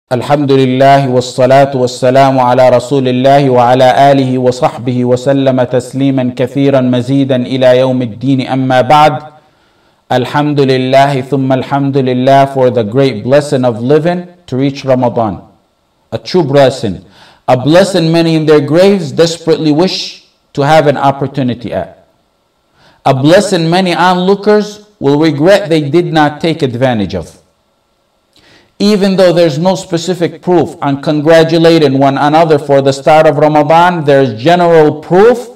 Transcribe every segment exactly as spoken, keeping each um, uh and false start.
الحمد لله والصلاة والسلام على رسول الله وعلى آله وصحبه وسلم تسليما كثيرا مزيدا إلى يوم الدين أما بعد. الحمد لله ثم الحمد لله for the great blessing of living to reach Ramadan. A true blessing. A blessing many in their graves desperately wish to have an opportunity at. A blessing many onlookers will regret they did not take advantage of. Even though there's no specific proof on congratulating one another for the start of Ramadan, there's general proof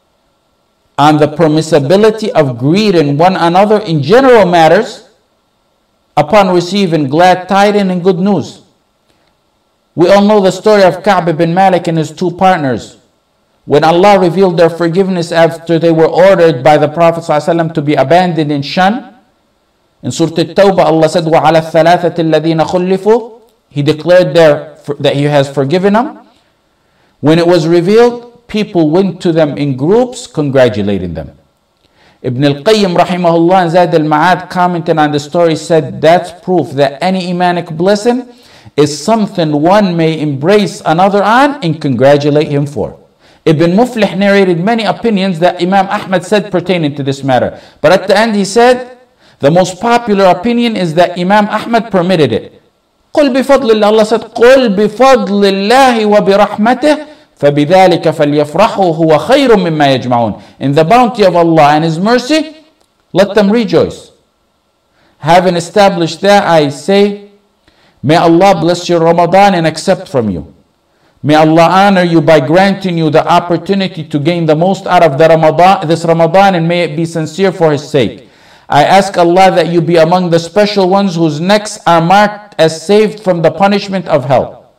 on the permissibility of greeting one another in general matters upon receiving glad tidings and good news. We all know the story of Ka'b bin Malik and his two partners. When Allah revealed their forgiveness after they were ordered by the Prophet ﷺ to be abandoned and shunned, in Surah At-Tawbah, Allah said, وَعَلَى الثَّلَاثَةِ الَّذِينَ خُلِّفُوا He declared there that He has forgiven them. When it was revealed, people went to them in groups congratulating them. Ibn al-Qayyim rahimahullah and Zad al-Ma'ad commenting on the story said, that's proof that any Imanic blessing is something one may embrace another on and congratulate him for. Ibn Muflih narrated many opinions that Imam Ahmad said pertaining to this matter. But at the end he said, the most popular opinion is that Imam Ahmad permitted it. قُلْ بِفَضْلِ اللَّهِ Allah said, قُلْ بِفَضْلِ اللَّهِ وَبِرَحْمَتِهِ فَبِذَلِكَ فَلْيَفْرَحُوا هُوَ خَيْرٌ مِمَّا يَجْمَعُونَ In the bounty of Allah and His mercy, let them rejoice. Having established that, I say, may Allah bless your Ramadan and accept from you. May Allah honor you by granting you the opportunity to gain the most out of the Ramadan, this Ramadan, and may it be sincere for His sake. I ask Allah that you be among the special ones whose necks are marked as saved from the punishment of hell.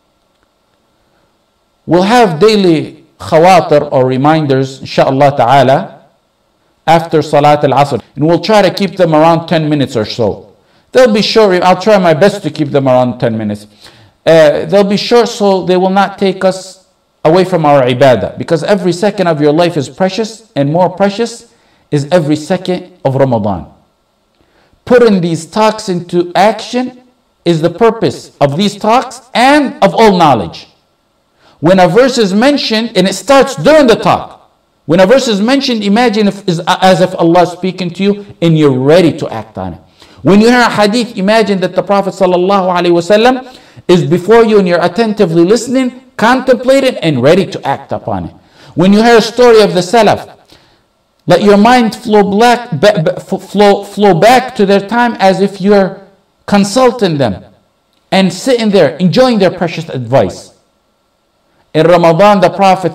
We'll have daily khawatir or reminders, inshaAllah ta'ala, after Salat al-Asr. And we'll try to keep them around ten minutes or so. They'll be short. I'll try my best to keep them around ten minutes. Uh, they'll be short so they will not take us away from our ibadah. Because every second of your life is precious, and more precious is every second of Ramadan. Putting these talks into action is the purpose of these talks and of all knowledge. When a verse is mentioned, and it starts during the talk, when a verse is mentioned, imagine if, as if Allah is speaking to you and you're ready to act on it. When you hear a hadith, imagine that the Prophet ﷺ is before you and you're attentively listening, contemplating, and ready to act upon it. When you hear a story of the Salaf, let your mind flow, black, b- b- flow, flow back to their time as if you're consulting them and sitting there enjoying their precious advice. In Ramadan, the Prophet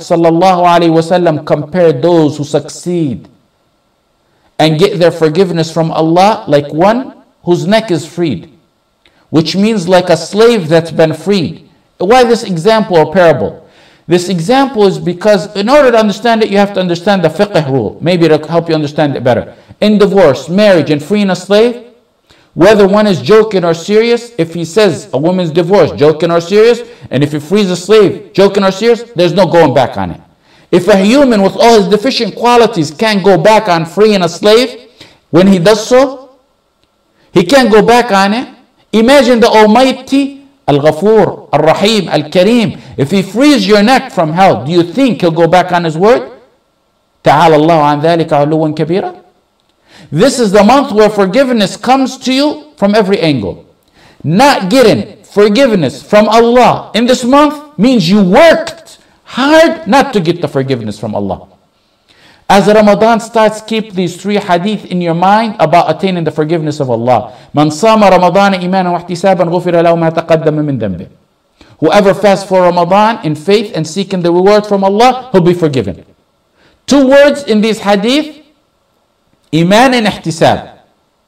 ﷺ compared those who succeed and get their forgiveness from Allah like one whose neck is freed, which means like a slave that's been freed. Why this example or parable? This example is because in order to understand it, you have to understand the fiqh rule. Maybe it'll help you understand it better. In divorce, marriage, and freeing a slave, whether one is joking or serious, if he says a woman's divorced, joking or serious, and if he frees a slave, joking or serious, there's no going back on it. If a human with all his deficient qualities can't go back on freeing a slave, when he does so, he can't go back on it. Imagine the Almighty, Al-Ghafur, Al-Rahim, Al-Kareem. If He frees your neck from hell, do you think He'll go back on His word? Ta'ala Allahu an dhalika uluwan kabira. This is the month where forgiveness comes to you from every angle. Not getting forgiveness from Allah in this month means you worked hard not to get the forgiveness from Allah. As Ramadan starts, keep these three hadith in your mind about attaining the forgiveness of Allah. Man sama Ramadan imanan wa ihtisaban ghufira lahu ma taqaddama min dhanbi. Whoever fasts for Ramadan in faith and seeking the reward from Allah, he'll be forgiven. Two words in these hadith, iman and ihtisab.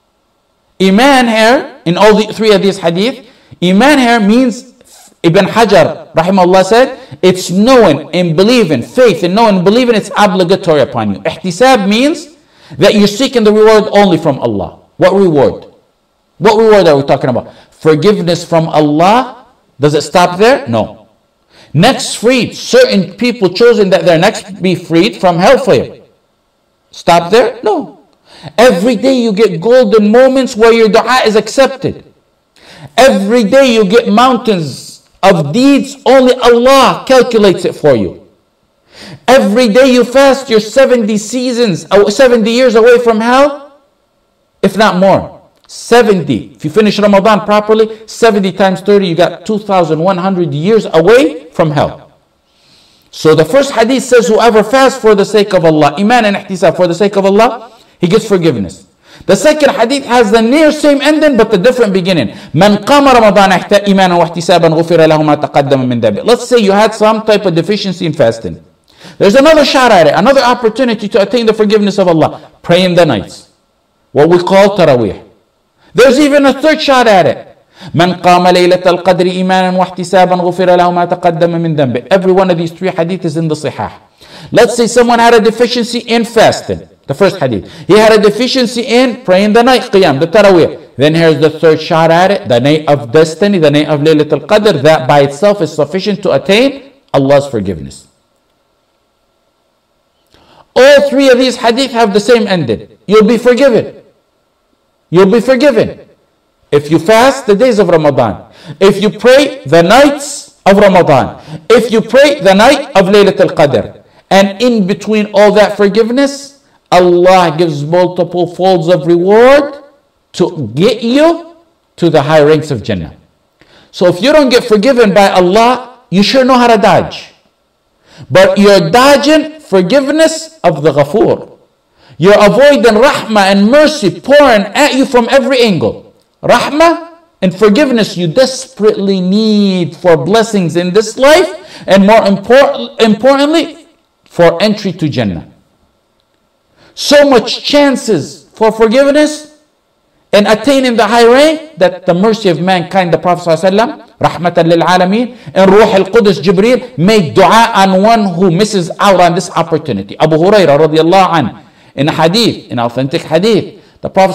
Iman here, in all the three of these hadith, iman here means, Ibn Hajar rahimahullah said, it's knowing and believing, faith and knowing and believing, it's obligatory upon you. Ihtisab means that you're seeking the reward only from Allah. What reward? What reward are we talking about? Forgiveness from Allah. Does it stop there? No. Next freed. Certain people chosen that their necks be freed from hellfire. Stop there? No. Every day you get golden moments where your dua is accepted. Every day you get mountains of deeds, only Allah calculates it for you. Every day you fast, you're seventy seasons, seventy years away from hell, if not more. seventy. If you finish Ramadan properly, seventy times thirty, you got two thousand one hundred years away from hell. So the first hadith says, whoever fasts for the sake of Allah, iman and ihtisab, for the sake of Allah, he gets forgiveness. The second hadith has the near same ending but the different beginning. من قام رمضان إيمانا واحتسابا غفر له ما تقدم من ذنبه. Let's say you had some type of deficiency in fasting. There's another shot at it, another opportunity to attain the forgiveness of Allah. Pray in the nights, what we call Taraweeh. There's even a third shot at it. من قام ليلة القدر إيمانا واحتسابا غفر له ما تقدم من ذنبه. Every one of these three hadith is in the Sihah. Let's say someone had a deficiency in fasting. The first hadith. He had a deficiency in praying the night, Qiyam, the Taraweeh. Then here's the third shot at it, the night of destiny, the night of Laylat al-Qadr. That by itself is sufficient to attain Allah's forgiveness. All three of these hadith have the same ending. You'll be forgiven. You'll be forgiven. If you fast the days of Ramadan. If you pray the nights of Ramadan. If you pray the night of Laylat al-Qadr. And in between all that forgiveness, Allah gives multiple folds of reward to get you to the high ranks of Jannah. So if you don't get forgiven by Allah, you sure know how to dodge. But you're dodging forgiveness of the Ghafoor. You're avoiding rahmah and mercy pouring at you from every angle. Rahmah and forgiveness you desperately need for blessings in this life, and more important, importantly, for entry to Jannah. So much chances for forgiveness and attaining the high rank that the mercy of mankind, the Prophet ﷺ, Rahmatan lil Alameen, and Ruh al-Qudus Jibreel made dua on one who misses out on this opportunity. Abu Hurairah radiallahu anhu, in a hadith, in authentic hadith, the Prophet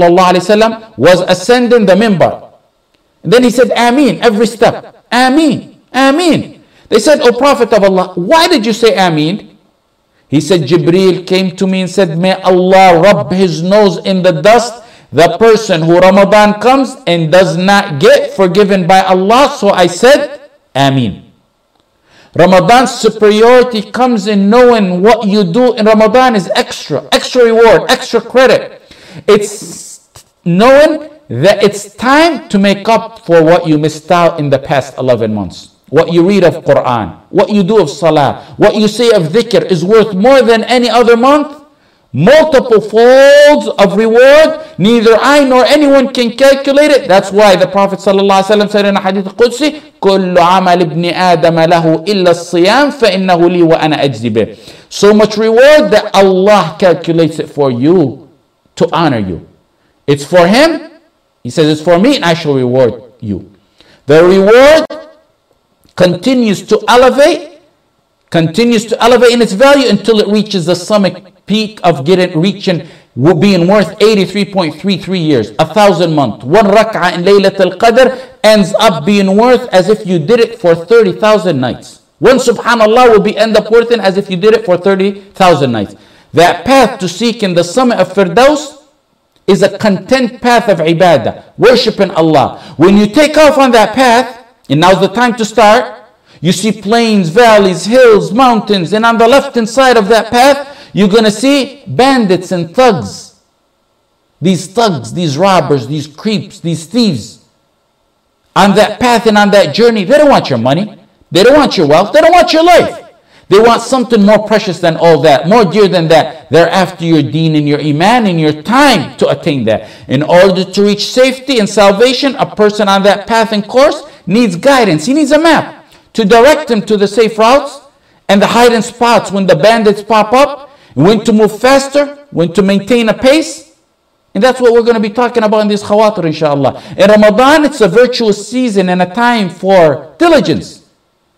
ﷺ was ascending the minbar. And then he said, Ameen, every step. Ameen, Ameen. They said, O Prophet of Allah, why did you say Ameen? He said, Jibreel came to me and said, may Allah rub his nose in the dust, the person who Ramadan comes and does not get forgiven by Allah. So I said, Ameen. Ramadan's superiority comes in knowing what you do in Ramadan is extra, extra reward, extra credit. It's knowing that it's time to make up for what you missed out in the past eleven months. What you read of Quran, what you do of Salah, what you say of dhikr is worth more than any other month. Multiple folds of reward. Neither I nor anyone can calculate it. That's why the Prophet ﷺ said in a hadith Qudsi, كُلُّ عَمَلِ ابْنِ آدَمَ لَهُ إِلَّا الصِّيَامِ فَإِنَّهُ لِي وَأَنَا أَجْزِي بِهِ. So much reward that Allah calculates it for you to honor you. It's for Him. He says it's for me and I shall reward you. The reward continues to elevate, continues to elevate in its value until it reaches the summit peak of getting reaching being worth eighty-three point three three years, a thousand months. One rak'ah in Laylat al-Qadr ends up being worth as if you did it for thirty thousand nights. One subhanallah will be end up worth it as if you did it for thirty thousand nights. That path to seeking the summit of Firdaus is a content path of ibadah, worshiping Allah. When you take off on that path, and now's the time to start, you see plains, valleys, hills, mountains, and on the left hand side of that path, you're going to see bandits and thugs. These thugs, these robbers, these creeps, these thieves. On that path and on that journey, they don't want your money. They don't want your wealth. They don't want your life. They want something more precious than all that, more dear than that. They're after your deen and your iman and your time to attain that. In order to reach safety and salvation, a person on that path and course needs guidance. He needs a map to direct him to the safe routes and the hiding spots when the bandits pop up, when to move faster, when to maintain a pace. And that's what we're going to be talking about in this khawatir, inshallah. In Ramadan, it's a virtuous season and a time for diligence.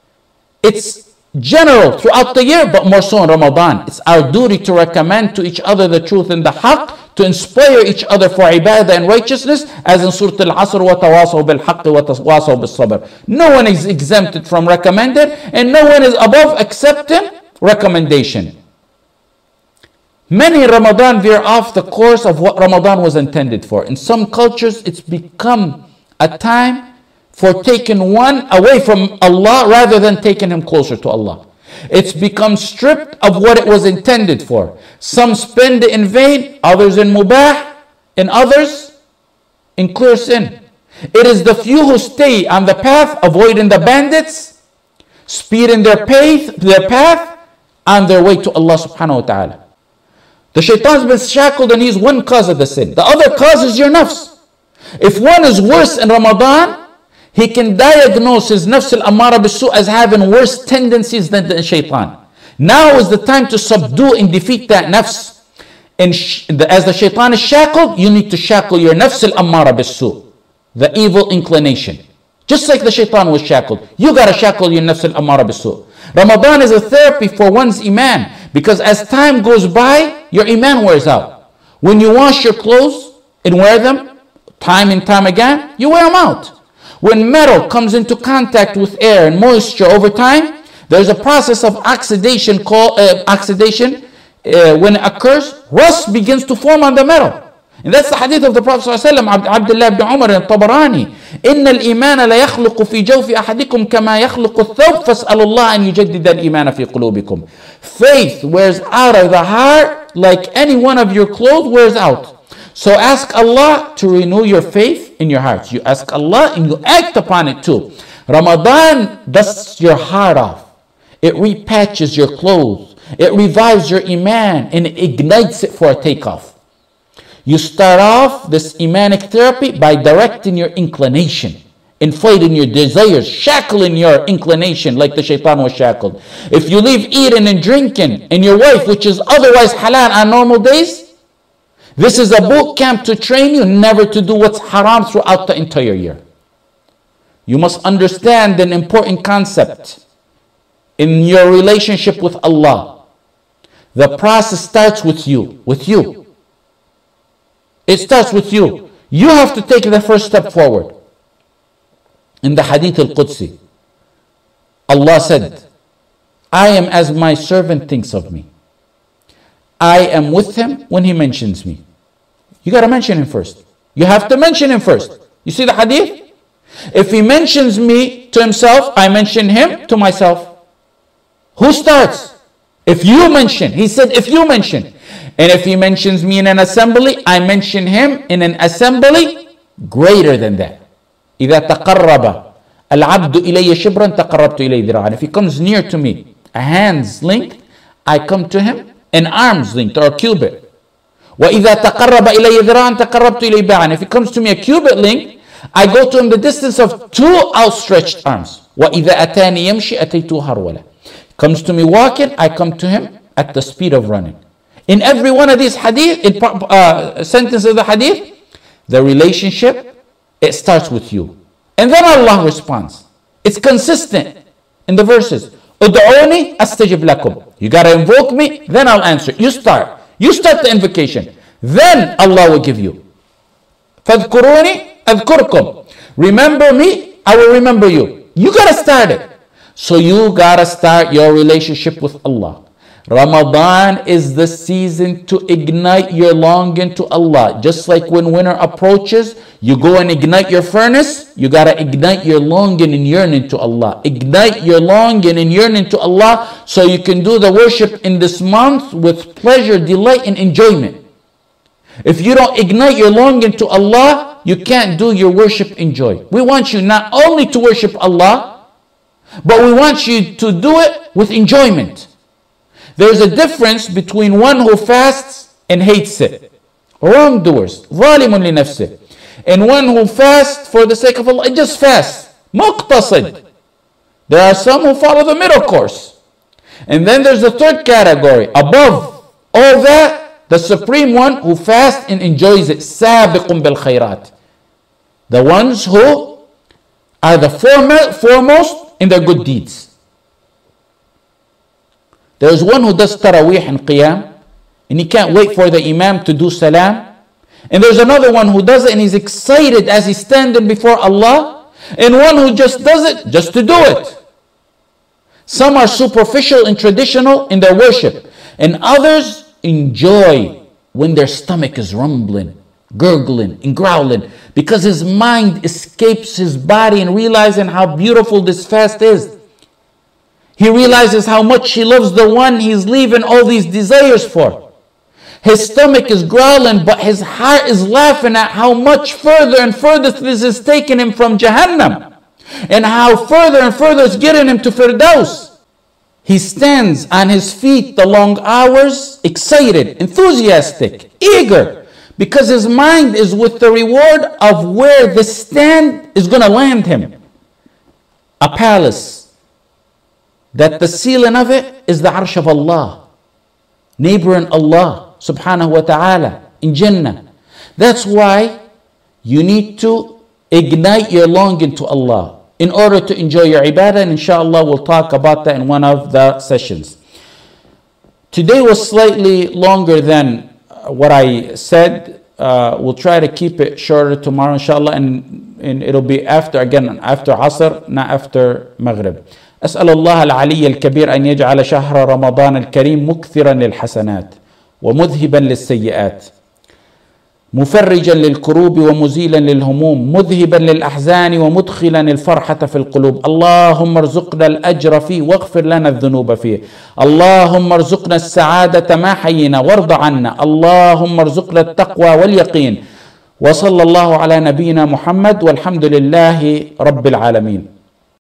It's general throughout the year, but more so in Ramadan. It's our duty to recommend to each other the truth and the haqq, to inspire each other for ibadah and righteousness, as in Surah Al-Asr, وَتَوَاصَوْا بِالْحَقِّ وَتَوَاصَوْا بِالصَّبْرِ. No one is exempted from recommended, and no one is above accepting recommendation. Many in Ramadan veer off the course of what Ramadan was intended for. In some cultures, it's become a time for taking one away from Allah rather than taking him closer to Allah. It's become stripped of what it was intended for. Some spend it in vain, others in mubah, and others in clear sin. It is the few who stay on the path, avoiding the bandits, speeding their path, their path on their way to Allah subhanahu wa ta'ala. The shaitan's been shackled and he's one cause of the sin. The other cause is your nafs. If one is worse in Ramadan, he can diagnose his nafs al-ammara bis-su' as having worse tendencies than the shaitan. Now is the time to subdue and defeat that nafs. And sh- as the shaitan is shackled, you need to shackle your nafs al-ammara bis-su', the evil inclination. Just like the shaitan was shackled, you got to shackle your nafs al-ammara bis-su'. Ramadan is a therapy for one's iman, because as time goes by, your iman wears out. When you wash your clothes and wear them time and time again, you wear them out. When metal comes into contact with air and moisture over time, there's a process of oxidation called uh, oxidation. Uh, when it occurs, rust begins to form on the metal. And that's the hadith of the Prophet ﷺ, Abdullah ibn Umar al-Tabarani. إن الإيمان لا يخلق في جوف أحدكم كما يخلق الثوب فاسألوا الله أن يجدد الإيمان في قلوبكم. Faith wears out of the heart like any one of your clothes wears out. So ask Allah to renew your faith in your hearts. You ask Allah and you act upon it too. Ramadan dusts your heart off. It repatches your clothes. It revives your iman and it ignites it for a takeoff. You start off this imanic therapy by directing your inclination, inflating your desires, shackling your inclination like the shaitan was shackled. If you leave eating and drinking and your wife, which is otherwise halal on normal days, this is a boot camp to train you never to do what's haram throughout the entire year. You must understand an important concept in your relationship with Allah. The process starts with you, with you. It starts with you. You have to take the first step forward. In the Hadith al-Qudsi, Allah said, I am as my servant thinks of me. I am with him when he mentions me. You got to mention him first. You have to mention him first. You see the Hadith? If he mentions me to himself, I mention him to myself. Who starts? If you mention. He said, if you mention. And if he mentions me in an assembly, I mention him in an assembly greater than that. إِذَا تَقَرَّبَ الْعَبْدُ إِلَيَّ شِبْرًا تَقَرَّبْتُ إِلَيْهِ ذِرَاعًا. If he comes near to me, a hand's length, I come to him an arm's length or a cubit. وَإِذَا تَقَرَّبَ إِلَيَّ ذِرَاعًا تَقَرَّبْتُ إِلَيْهِ بَاعًا. If he comes to me a cubit length, I go to him the distance of two outstretched arms. وَإِذَا أَتَانِي يَمْشِي أَتَيْتُهُ هَرْوَلًا. Comes to me walking, I come to him at the speed of running. In every one of these hadith, in, uh, sentences of the hadith, the relationship, it starts with you. And then Allah responds. It's consistent in the verses. Ud'uni astajib lakum. You got to invoke me, then I'll answer. You start. You start the invocation. Then Allah will give you. Fadhkuruni adhkurkum. Remember me, I will remember you. You got to start it. So you got to start your relationship with Allah. Ramadan is the season to ignite your longing to Allah. Just like when winter approaches, you go and ignite your furnace, you got to ignite your longing and yearning to Allah. Ignite your longing and yearning to Allah so you can do the worship in this month with pleasure, delight, and enjoyment. If you don't ignite your longing to Allah, you can't do your worship in joy. We want you not only to worship Allah, but we want you to do it with enjoyment. There's a difference between one who fasts and hates it. Wrongdoers. ظَالِمٌ لِنَفْسِهِ. And one who fasts for the sake of Allah. Just fast. مُقْتَصِد. There are some who follow the middle course. And then there's the third category. Above all that, the supreme one who fasts and enjoys it. سَابِقٌ بِالْخَيْرَاتِ. The ones who are the foremost in their good deeds. There's one who does tarawih and qiyam, and he can't wait for the imam to do salam. And there's another one who does it and he's excited as he's standing before Allah. And one who just does it just to do it. Some are superficial and traditional in their worship. And others enjoy when their stomach is rumbling gurgling and growling, because his mind escapes his body and realizing how beautiful this fast is. He realizes how much he loves the one he's leaving all these desires for. His stomach is growling, but his heart is laughing at how much further and further this is taking him from Jahannam, and how further and further it's getting him to Firdaus. He stands on his feet the long hours, excited, enthusiastic, eager, because his mind is with the reward of where this stand is going to land him. A palace that the ceiling of it is the Arsh of Allah, neighboring Allah subhanahu wa ta'ala in Jannah. That's why you need to ignite your longing to Allah in order to enjoy your ibadah, and inshallah we'll talk about that in one of the sessions. Today was slightly longer than what I said. Uh, we'll try to keep it shorter tomorrow inshallah, and, and it'll be after, again, after Asr, not after Maghrib. أسأل الله العلي الكبير أن يجعل شهر رمضان الكريم مكثرا للحسنات ومذهبا للسيئات، مفرجا للكروب ومزيلا للهموم، مذهبا للأحزان ومدخلا الفرحة في القلوب. اللهم ارزقنا الأجر فيه واغفر لنا الذنوب فيه. اللهم ارزقنا السعادة ما حيينا وارض عنا. اللهم ارزقنا التقوى واليقين. وصلى الله على نبينا محمد والحمد لله رب العالمين.